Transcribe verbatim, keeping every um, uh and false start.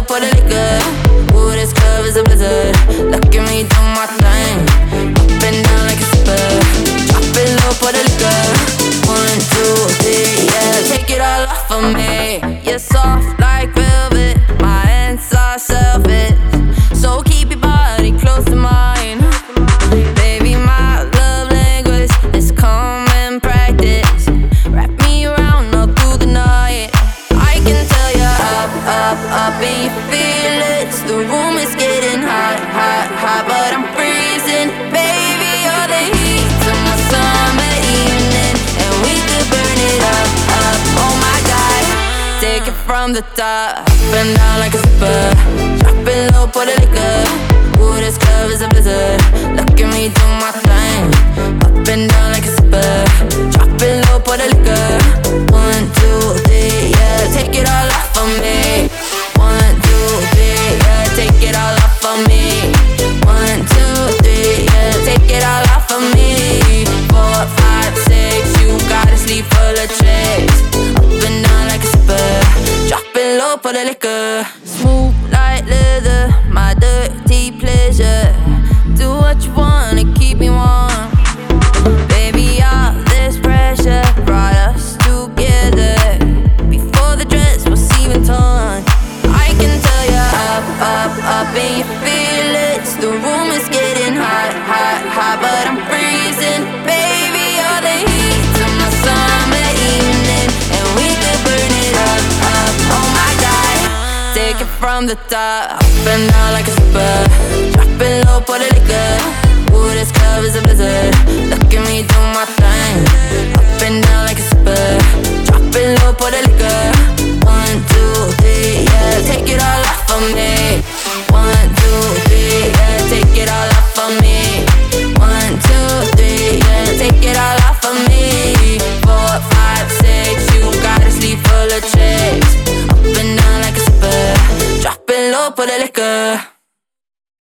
for the liquor. Ooh, this club is a blizzard. Look at me do my thing, up and down like a zipper. Drop it low for the liquor. One, two, three, yeah. Take it all off of me. You're soft like velvet, my hands are selfish, so keep your body close to mine. Baby, my love language is common practice. Wrap me around all through the night. I can tell you're up, up, up and you feel it. The room is getting hot, hot, hot, but I'm freezing. Baby, you're the heat to my summer evening, and we could burn it up, up. Oh my God, take it from the top, up and down like a zipper. Drop it low for the liquor. Ooh, this club is a blizzard. Look at me do my thing, up and down like a zipper. Drop it low for the liquor. One, two, three, yeah. Take it all off of me. One, two, three, yeah. Take it all off of me. One, two, three, yeah. Take it all off of me. Four, five, six, you got a sleep full of tricks. Up and down like a zipper. Drop it low for the liquor. Smooth like leather, my dirty pleasure. Do what you wanna, keep me warm. Baby, all this pressure brought us together. Before the dress was even torn, I can tell you're up, up, up and you feel it. The room is getting hot, hot, hot, but I'm freezing. Baby, you're the heat to my summer evening, and we could burn it up, up. Oh my God, take it from the top, up and down like a zipper. Drop it low for the liquor. Ooh, this club is a blizzard. Look at me do my thing, up and down like a zipper. Drop it low for the liquor. One, two, three, yeah. Take it all off of me. One, two, three, yeah. Take it all off of me. One, two, three, yeah. Take it all off of me. Four, five, six, you got a sleep full of tricks. Up and down like a zipper. Drop it low for the liquor.